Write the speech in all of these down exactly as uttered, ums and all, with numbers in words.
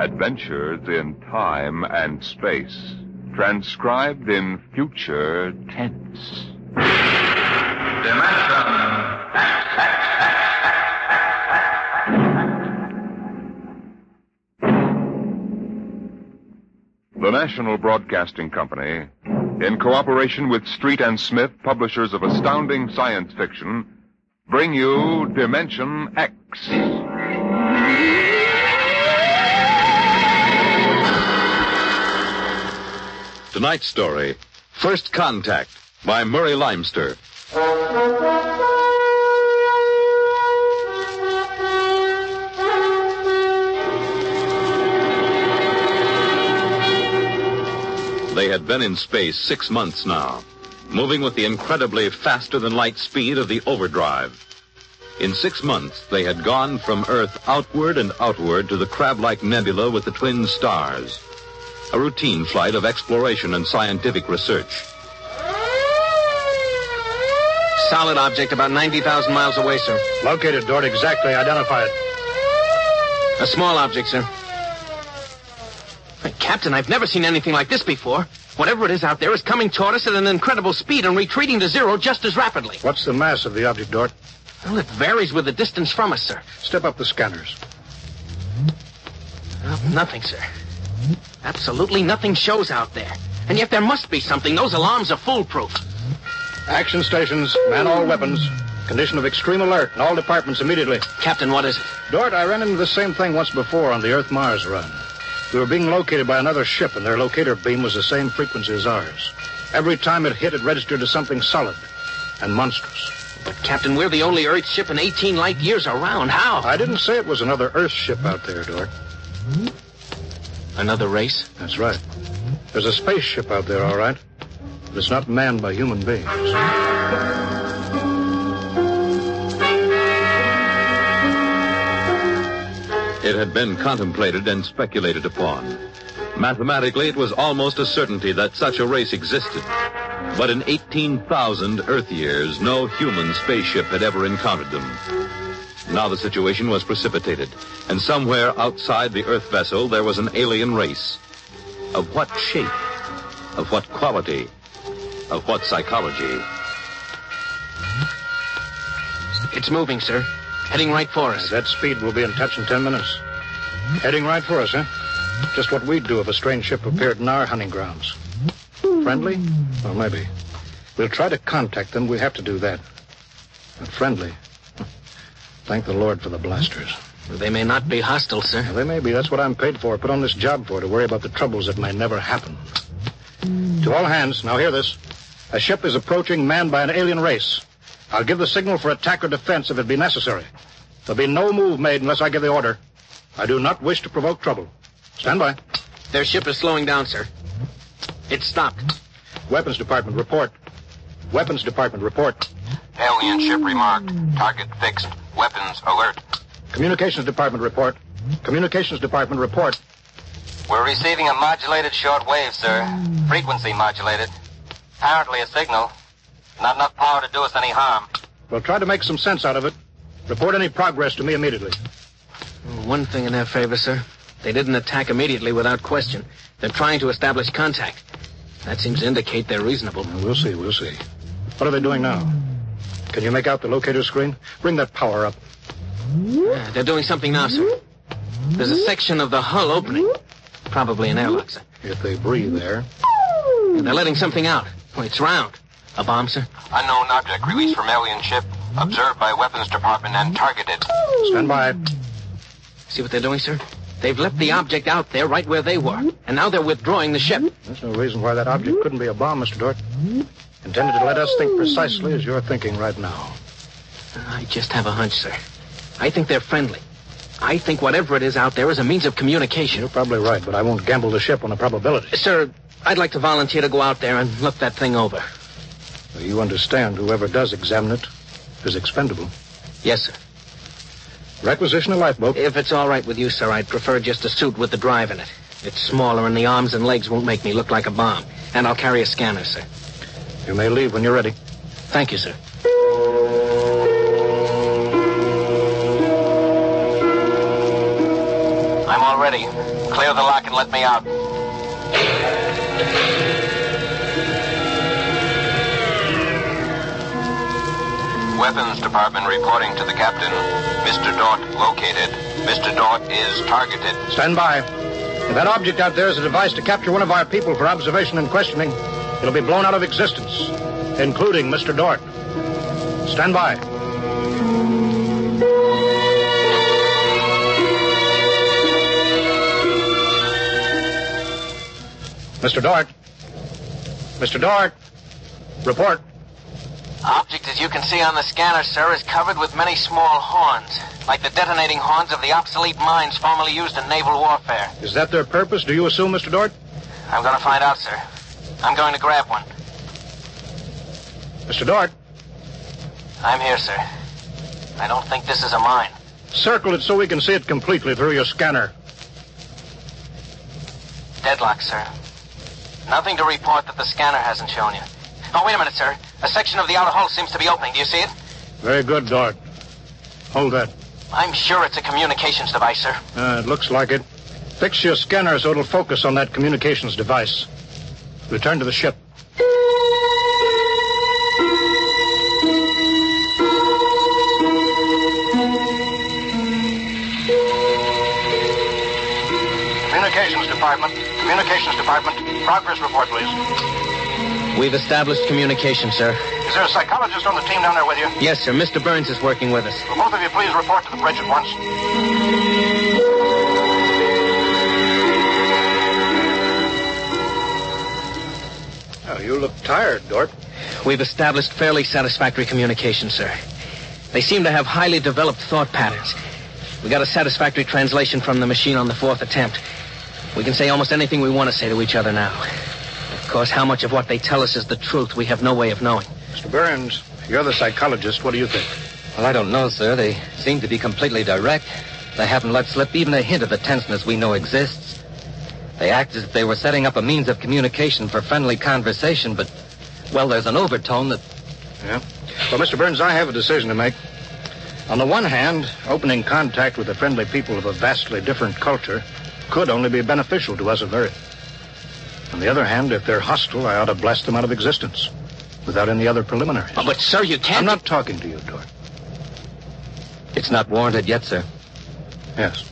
Adventures in time and space, transcribed in future tense. Dimension The National Broadcasting Company, in cooperation with Street and Smith, publishers of astounding science fiction, bring you Dimension X. Tonight's story, First Contact, by Murray Leinster. They had been in space six months now, moving with the incredibly faster-than-light speed of the overdrive. In six months, they had gone from Earth outward and outward to the crab-like nebula with the twin stars. A routine flight of exploration and scientific research. Solid object about ninety thousand miles away, sir. Located, Dort. Exactly. Identify it. A small object, sir. Hey, Captain, I've never seen anything like this before. Whatever it is out there is coming toward us at an incredible speed and retreating to zero just as rapidly. What's the mass of the object, Dort? Well, it varies with the distance from us, sir. Step up the scanners. Well, nothing, sir. Absolutely nothing shows out there. And yet there must be something. Those alarms are foolproof. Action stations, man all weapons. Condition of extreme alert in all departments immediately. Captain, what is it? Dort, I ran into the same thing once before on the Earth-Mars run. We were being located by another ship, and their locator beam was the same frequency as ours. Every time it hit, it registered as something solid and monstrous. But, Captain, we're the only Earth ship in eighteen light years around. How? I didn't say it was another Earth ship out there, Dort. Another race? That's right. There's a spaceship out there, all right. But it's not manned by human beings. It had been contemplated and speculated upon. Mathematically, it was almost a certainty that such a race existed. But in eighteen thousand Earth years, no human spaceship had ever encountered them. Now the situation was precipitated, and somewhere outside the Earth vessel there was an alien race. Of what shape? Of what quality? Of what psychology? It's moving, sir. Heading right for us. At that speed, we'll be in touch in ten minutes. Heading right for us, huh? Just what we'd do if a strange ship appeared in our hunting grounds. Friendly? Well, maybe. We'll try to contact them. We have to do that. But friendly? Thank the Lord for the blasters. They may not be hostile, sir. Well, they may be. That's what I'm paid for. Put on this job for, to worry about the troubles that may never happen. To all hands, now hear this. A ship is approaching manned by an alien race. I'll give the signal for attack or defense if it be necessary. There'll be no move made unless I give the order. I do not wish to provoke trouble. Stand by. Their ship is slowing down, sir. It's stopped. Weapons Department, report. Weapons Department, report. Alien ship remarked. Target fixed. Weapons alert. Communications Department, report. Communications Department, report. We're receiving a modulated short wave, sir. Frequency modulated. Apparently a signal. Not enough power to do us any harm. We'll try to make some sense out of it. Report any progress to me immediately. One thing in their favor, sir. They didn't attack immediately without question. They're trying to establish contact. That seems to indicate they're reasonable. We'll see, we'll see. What are they doing now? Can you make out the locator screen? Bring that power up. Yeah, they're doing something now, sir. There's a section of the hull opening. Probably an airlock, sir. If they breathe there. And they're letting something out. Oh, it's round. A bomb, sir? Unknown object released from alien ship. Observed by Weapons Department and targeted. Stand by. See what they're doing, sir? They've left the object out there right where they were. And now they're withdrawing the ship. There's no reason why that object couldn't be a bomb, Mister Dort. Intended to let us think precisely as you're thinking right now. I just have a hunch, sir. I think they're friendly. I think whatever it is out there is a means of communication. You're probably right, but I won't gamble the ship on a probability. Sir, I'd like to volunteer to go out there and look that thing over. Well, you understand whoever does examine it is expendable. Yes, sir. Requisition a lifeboat. If it's all right with you, sir, I'd prefer just a suit with the drive in it. It's smaller and the arms and legs won't make me look like a bomb. And I'll carry a scanner, sir. You may leave when you're ready. Thank you, sir. I'm all ready. Clear the lock and let me out. Weapons Department reporting to the captain. Mister Dort located. Mister Dort is targeted. Stand by. If that object out there is a device to capture one of our people for observation and questioning, it'll be blown out of existence, including Mister Dort. Stand by. Mister Dort. Mister Dort. Report. Object, as you can see on the scanner, sir, is covered with many small horns, like the detonating horns of the obsolete mines formerly used in naval warfare. Is that their purpose, do you assume, Mister Dort? I'm going to find out, sir. I'm going to grab one. Mister Dort. I'm here, sir. I don't think this is a mine. Circle it so we can see it completely through your scanner. Deadlock, sir. Nothing to report that the scanner hasn't shown you. Oh, wait a minute, sir. A section of the outer hull seems to be opening. Do you see it? Very good, Dort. Hold that. I'm sure it's a communications device, sir. Uh, it looks like it. Fix your scanner so it'll focus on that communications device. Return to the ship. Communications Department. Communications Department. Progress report, please. We've established communication, sir. Is there a psychologist on the team down there with you? Yes, sir. Mister Burns is working with us. Will both of you please report to the bridge at once? Oh, you look tired, Dort. We've established fairly satisfactory communication, sir. They seem to have highly developed thought patterns. We got a satisfactory translation from the machine on the fourth attempt. We can say almost anything we want to say to each other now. Of course, how much of what they tell us is the truth, we have no way of knowing. Mister Burns, you're the psychologist. What do you think? Well, I don't know, sir. They seem to be completely direct. They haven't let slip even a hint of the tenseness we know exists. They act as if they were setting up a means of communication for friendly conversation, but, well, there's an overtone that... Yeah? Well, Mister Burns, I have a decision to make. On the one hand, opening contact with the friendly people of a vastly different culture could only be beneficial to us of Earth. On the other hand, if they're hostile, I ought to blast them out of existence without any other preliminaries. Oh, but, sir, you can't... I'm not talking to you, Dort. It's not warranted yet, sir. Yes.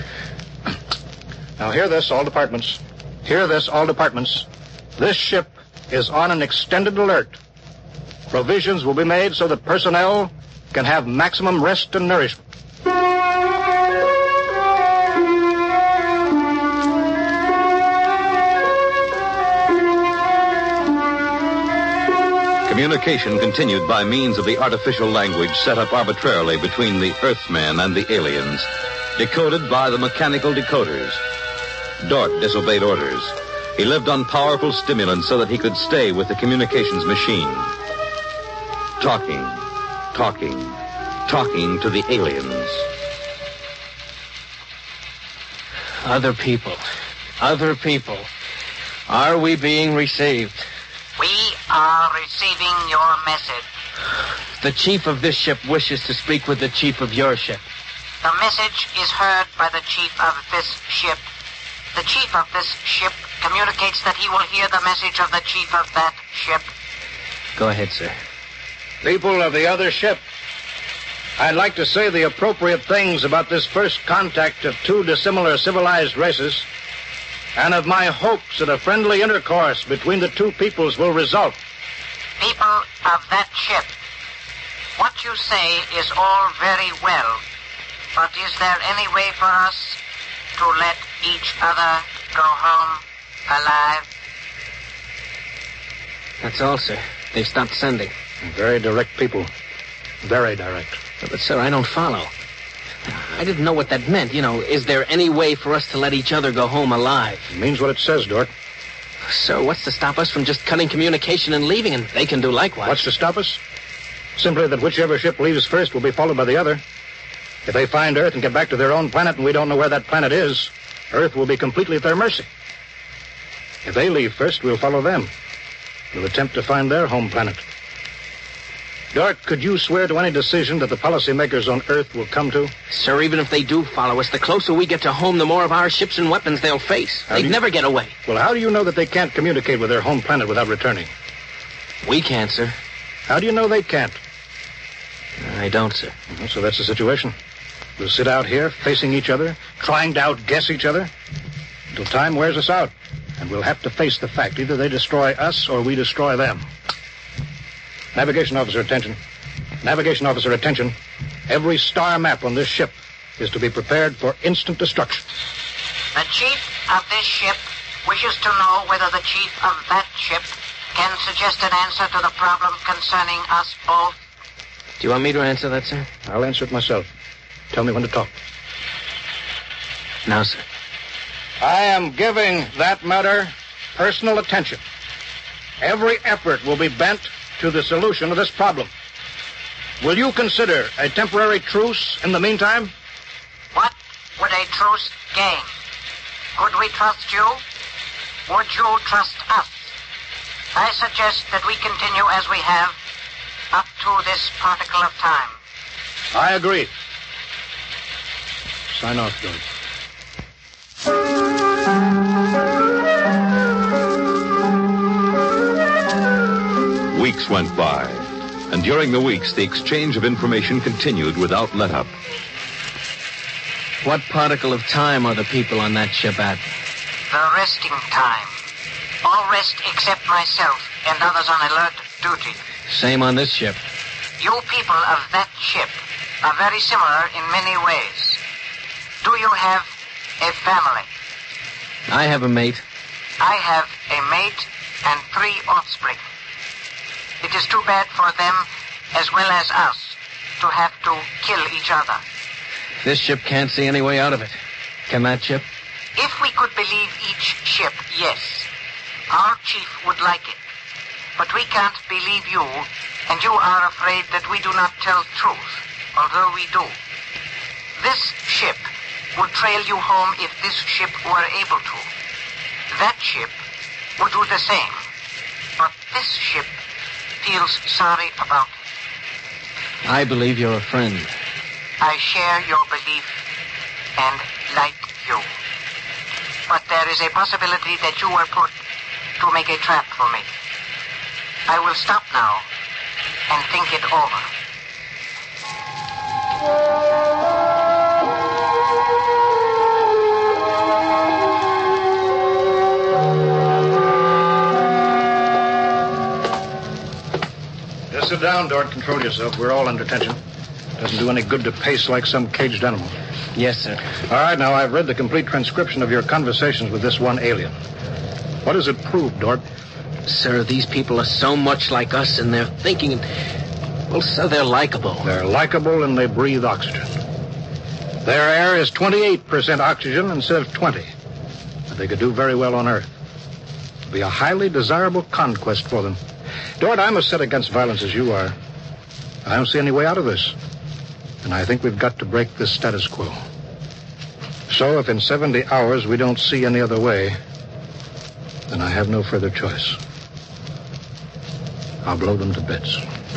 Now, hear this, all departments. Hear this, all departments. This ship is on an extended alert. Provisions will be made so that personnel can have maximum rest and nourishment. Communication continued by means of the artificial language set up arbitrarily between the Earthmen and the aliens, decoded by the mechanical decoders. Dort disobeyed orders. He lived on powerful stimulants so that he could stay with the communications machine. Talking, talking, talking to the aliens. Other people. Other people. Are we being received? We are receiving your message. The chief of this ship wishes to speak with the chief of your ship. The message is heard by the chief of this ship. The chief of this ship communicates that he will hear the message of the chief of that ship. Go ahead, sir. People of the other ship, I'd like to say the appropriate things about this first contact of two dissimilar civilized races, and of my hopes that a friendly intercourse between the two peoples will result. People of that ship, what you say is all very well, but is there any way for us to let each other go home alive? That's all, sir. They've stopped sending. Very direct people. Very direct. But, sir, I don't follow. I didn't know what that meant. You know, is there any way for us to let each other go home alive? It means what it says, Dort. Sir, what's to stop us from just cutting communication and leaving? And they can do likewise. What's to stop us? Simply that whichever ship leaves first will be followed by the other. If they find Earth and get back to their own planet and we don't know where that planet is, Earth will be completely at their mercy. If they leave first, we'll follow them. We'll attempt to find their home planet. Dort, could you swear to any decision that the policymakers on Earth will come to? Sir, even if they do follow us, the closer we get to home, the more of our ships and weapons they'll face. How They'd do you- never get away. Well, how do you know that they can't communicate with their home planet without returning? We can't, sir. How do you know they can't? I don't, sir. Well, so that's the situation. We'll sit out here, facing each other, trying to outguess each other, until time wears us out. And we'll have to face the fact. Either they destroy us or we destroy them. Navigation officer, attention. Navigation officer, attention. Every star map on this ship is to be prepared for instant destruction. The chief of this ship wishes to know whether the chief of that ship can suggest an answer to the problem concerning us both. Do you want me to answer that, sir? I'll answer it myself. Tell me when to talk. Now, sir. I am giving that matter personal attention. Every effort will be bent to the solution of this problem. Will you consider a temporary truce in the meantime? What would a truce gain? Could we trust you? Would you trust us? I suggest that we continue as we have up to this particle of time. I agree. Sign off, George. Weeks went by, and during the weeks, the exchange of information continued without let-up. What particle of time are the people on that ship at? The resting time. All rest except myself and others on alert duty. Same on this ship. You people of that ship are very similar in many ways. Do you have a family? I have a mate. I have a mate and three offspring. It is too bad for them, as well as us, to have to kill each other. This ship can't see any way out of it. Can that ship? If we could believe each ship, yes. Our chief would like it. But we can't believe you, and you are afraid that we do not tell truth, although we do. This ship would trail you home if this ship were able to. That ship would do the same. But this ship feels sorry about it. I believe you're a friend. I share your belief and like you. But there is a possibility that you were put to make a trap for me. I will stop now and think it over. Just sit down, Dort. Control yourself. We're all under tension. Doesn't do any good to pace like some caged animal. Yes, sir. All right, now, I've read the complete transcription of your conversations with this one alien. What does it prove, Dort? Sir, these people are so much like us in their thinking. Well, sir, they're likable. They're likable and they breathe oxygen. Their air is twenty-eight percent oxygen instead of twenty. But they could do very well on Earth. It would be a highly desirable conquest for them. Dort, I'm as set against violence as you are. I don't see any way out of this. And I think we've got to break this status quo. So if in seventy hours we don't see any other way, then I have no further choice. I'll blow them to bits.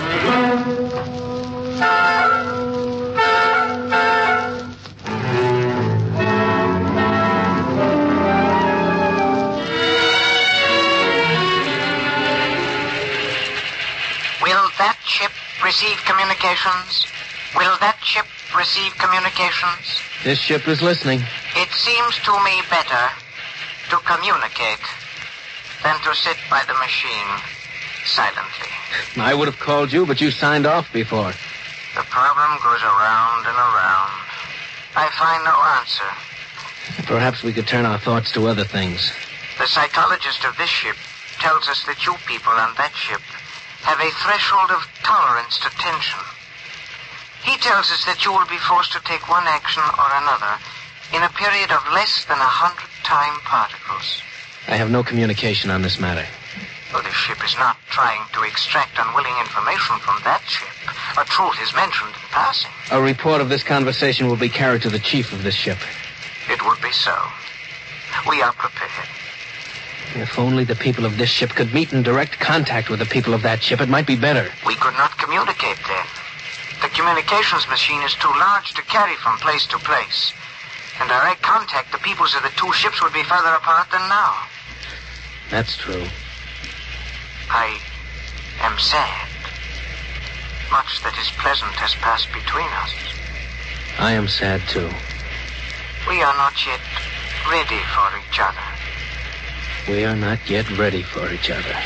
Will that ship receive communications? Will that ship receive communications? This ship is listening. It seems to me better to communicate than to sit by the machine silently. I would have called you, but you signed off before. The problem goes around and around. I find no answer. Perhaps we could turn our thoughts to other things. The psychologist of this ship tells us that you people on that ship have a threshold of tolerance to tension. He tells us that you will be forced to take one action or another in a period of less than a hundred time particles. I have no communication on this matter. Well, this ship is not trying to extract unwilling information from that ship. A truth is mentioned in passing. A report of this conversation will be carried to the chief of this ship. It would be so. We are prepared. If only the people of this ship could meet in direct contact with the people of that ship, it might be better. We could not communicate then. The communications machine is too large to carry from place to place. In direct contact, the peoples of the two ships would be further apart than now. That's true. I am sad. Much that is pleasant has passed between us. I am sad, too. We are not yet ready for each other. We are not yet ready for each other.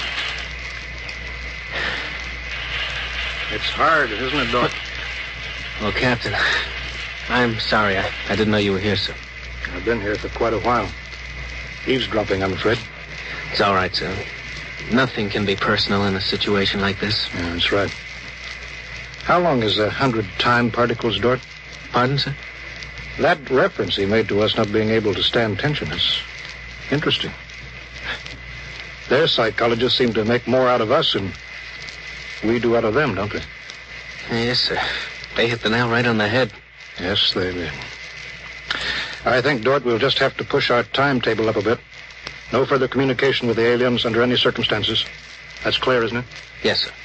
It's hard, isn't it, Doc? Well, Captain, I'm sorry. I, I didn't know you were here, sir. I've been here for quite a while. Eavesdropping, I'm afraid. It's all right, sir. Nothing can be personal in a situation like this. Yeah, that's right. How long is a hundred time particles, Dort? Pardon, sir? That reference he made to us not being able to stand tension is interesting. Their psychologists seem to make more out of us than we do out of them, don't they? Yes, sir. They hit the nail right on the head. Yes, they did. I think, Dort, we'll just have to push our timetable up a bit. No further communication with the aliens under any circumstances. That's clear, isn't it? Yes, sir.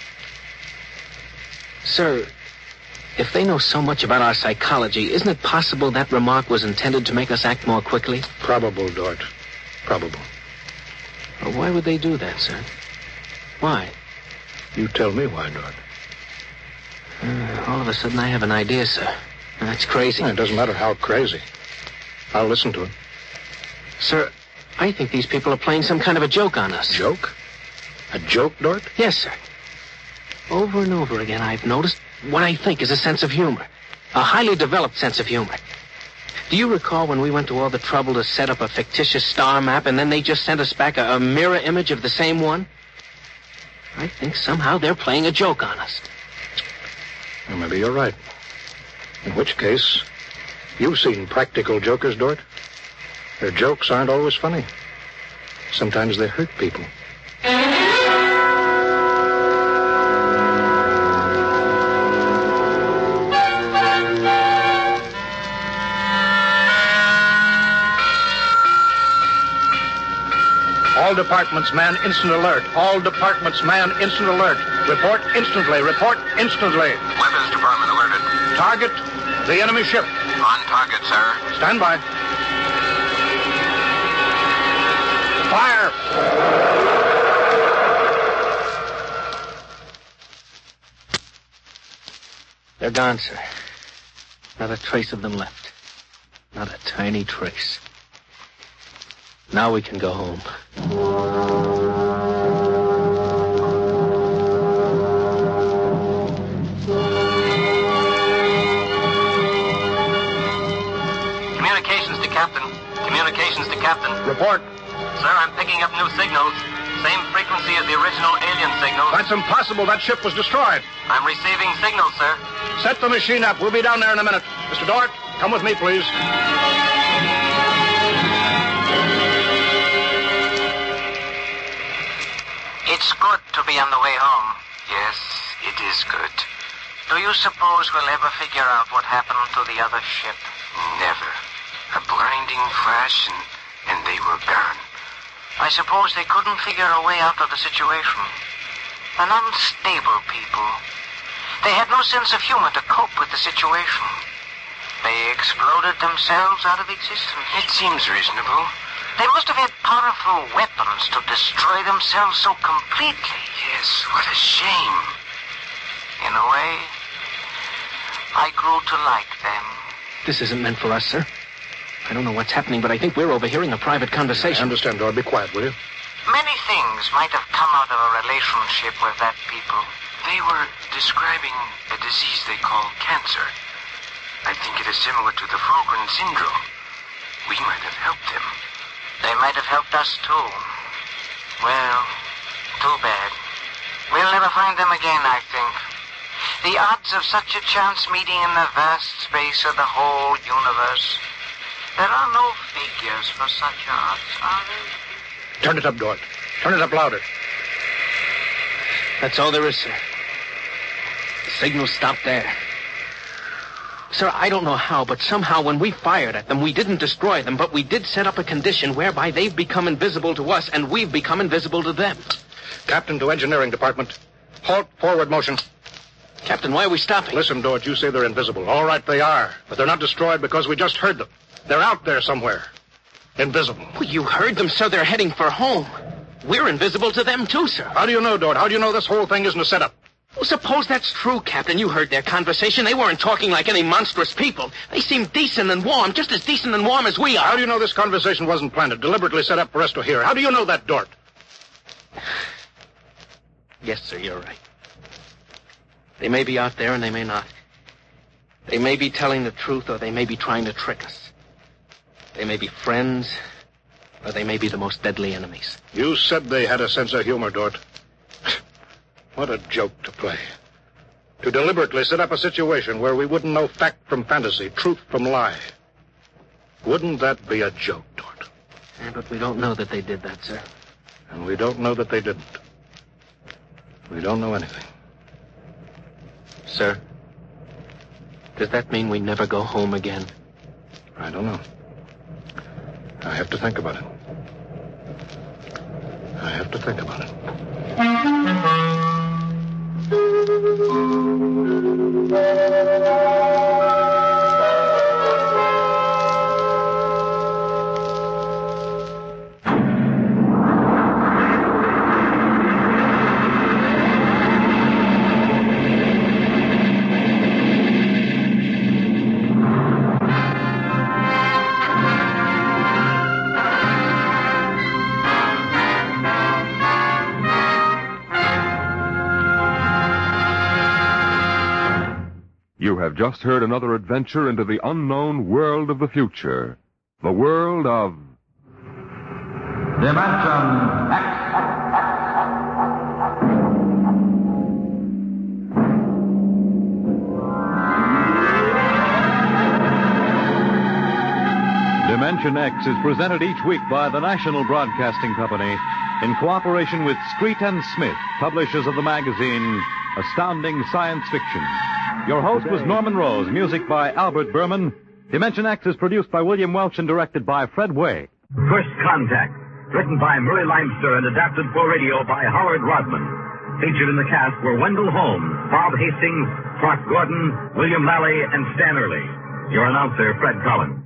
Sir, if they know so much about our psychology, isn't it possible that remark was intended to make us act more quickly? Probable, Dort. Probable. Well, why would they do that, sir? Why? You tell me why, Dort. Uh, all of a sudden, I have an idea, sir. That's crazy. It doesn't matter how crazy. I'll listen to it. Sir, I think these people are playing some kind of a joke on us. Joke? A joke, Dort? Yes, sir. Over and over again, I've noticed what I think is a sense of humor. A highly developed sense of humor. Do you recall when we went to all the trouble to set up a fictitious star map and then they just sent us back a, a mirror image of the same one? I think somehow they're playing a joke on us. Well, maybe you're right. In which case, you've seen practical jokers, Dort. Their jokes aren't always funny. Sometimes they hurt people. All departments, man, instant alert. All departments, man, instant alert. Report instantly. Report instantly. Weapons Department alerted. Target, the enemy ship. On target, sir. Stand by. Fire! They're gone, sir. Not a trace of them left. Not a tiny trace. Now we can go home. Communications to Captain. Communications to Captain. Report. Sir, I'm picking up new signals. Same frequency as the original alien signals. That's impossible. That ship was destroyed. I'm receiving signals, sir. Set the machine up. We'll be down there in a minute. Mister Dort, come with me, please. It's good to be on the way home. Yes, it is good. Do you suppose we'll ever figure out what happened to the other ship? Never. A blinding flash and, and they were gone. I suppose they couldn't figure a way out of the situation. An unstable people. They had no sense of humor to cope with the situation. They exploded themselves out of existence. It seems reasonable. They must have had powerful weapons to destroy themselves so completely. Yes, what a shame. In a way, I grew to like them. This isn't meant for us, sir. I don't know what's happening, but I think we're overhearing a private conversation. I understand, Dort. Be quiet, will you? Many things might have come out of a relationship with that people. They were describing a disease they call cancer. I think it is similar to the Fulgren syndrome. We might have helped them. They might have helped us, too. Well, too bad. We'll never find them again, I think. The odds of such a chance meeting in the vast space of the whole universe. There are no figures for such odds, are there? Turn it up, Dort. Turn it up louder. That's all there is, sir. The signal stopped there. Sir, I don't know how, but somehow when we fired at them, we didn't destroy them, but we did set up a condition whereby they've become invisible to us and we've become invisible to them. Captain to engineering department. Halt, forward motion. Captain, why are we stopping? Listen, Dort, you say they're invisible. All right, they are. But they're not destroyed because we just heard them. They're out there somewhere. Invisible. Well, you heard them, sir. They're heading for home. We're invisible to them, too, sir. How do you know, Dort? How do you know this whole thing isn't a setup? Well, suppose that's true, Captain. You heard their conversation. They weren't talking like any monstrous people. They seemed decent and warm, just as decent and warm as we are. How do you know this conversation wasn't planned, deliberately set up for us to hear? How do you know that, Dort? Yes, sir, you're right. They may be out there and they may not. They may be telling the truth or they may be trying to trick us. They may be friends or they may be the most deadly enemies. You said they had a sense of humor, Dort. What a joke to play. To deliberately set up a situation where we wouldn't know fact from fantasy, truth from lie. Wouldn't that be a joke, Dort? Yeah, but we don't know that they did that, sir. And we don't know that they didn't. We don't know anything. Sir, does that mean we never go home again? I don't know. I have to think about it. I have to think about it. You have just heard another adventure into the unknown world of the future. The world of... Dimension X. Dimension X is presented each week by the National Broadcasting Company in cooperation with Street and Smith, publishers of the magazine Astounding Science Fiction. Your host was Norman Rose, music by Albert Berman. Dimension X is produced by William Welch and directed by Fred Way. First Contact, written by Murray Leinster and adapted for radio by Howard Rodman. Featured in the cast were Wendell Holmes, Bob Hastings, Clark Gordon, William Lally, and Stan Early. Your announcer, Fred Collins.